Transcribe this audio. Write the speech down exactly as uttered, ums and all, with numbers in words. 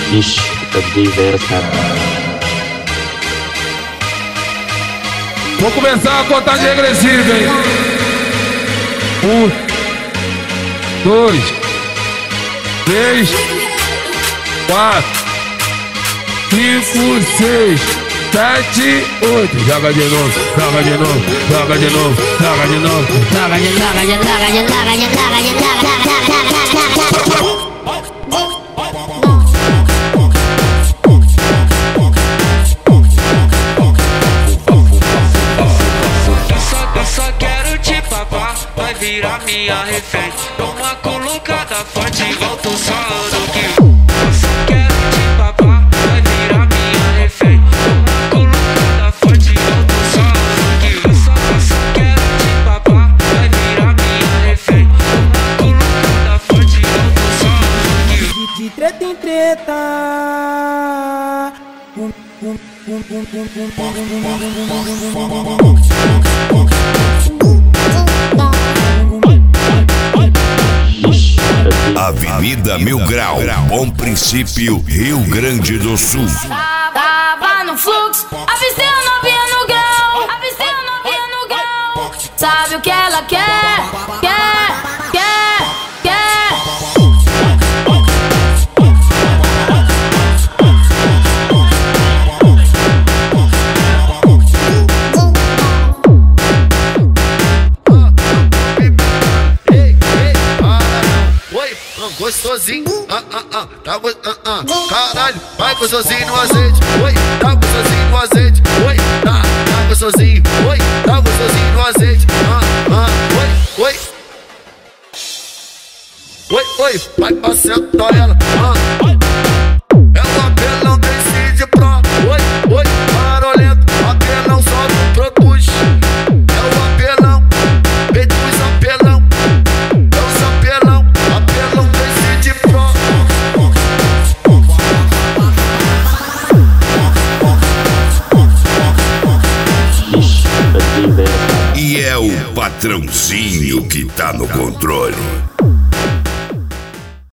Ixi, é de veras, cara. Vou começar a contagem regressiva, hein? Um, dois, três, quatro, cinco, seis, sete, oito. Joga de novo, joga de novo, joga de novo, joga de novo, joga de novo, joga de novo, joga de novo, joga de novo. Vai virar minha refém. Toma colocada forte, volta o saldo que eu só quero te papar. Vai virar minha refém. Toma colocada forte, volta o saldo que eu só, só quero te papar. Vai virar minha refém. Toma colocada forte, volta o saldo que eu. De treta em treta. Hum, hum, hum, hum, hum, hum, hum, hum, hum. Avenida Mil Grau, Bom Princípio, Rio Grande do Sul. Tava no fluxo, avistei a novinha no grau, avistei a novinha no grau. Sabe o que ela quer, quer, quer, quer. Gostosinho, ah, ah, ah, tá gostosinho, ah, ah, caralho, vai gostosinho no azeite, oi, tá gostosinho no azeite, oi, tá, tá gostosinho, oi, tá gostosinho no azeite, ah, ah, oi, oi, oi, oi, vai pra sentar ela, ah, é o apelão decide pro, oi, oi, marolento, apelão sobe pro push, é o apelão, meduz apelão, é os apelão, apelão. E é o patrãozinho que tá no controle.